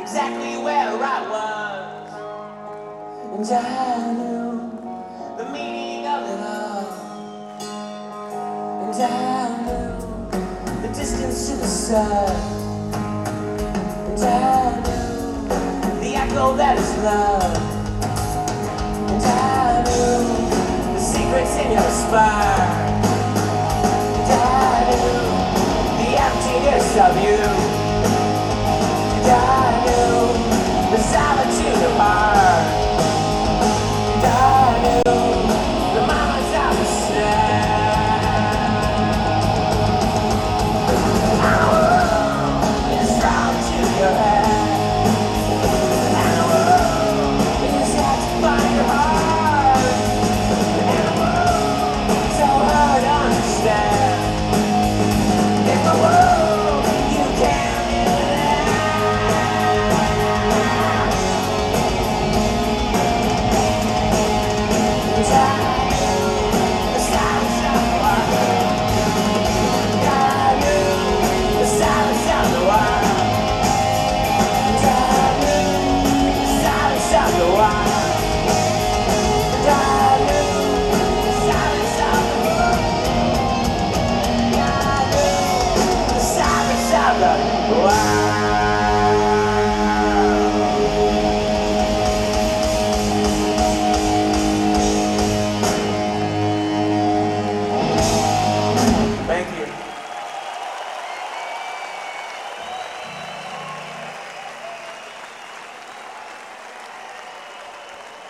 exactly where I was, and I knew the meaning of it all, and I knew the distance to the sun, and I knew the echo that is love, and I knew the secrets in your spine, and I knew the emptiness of you.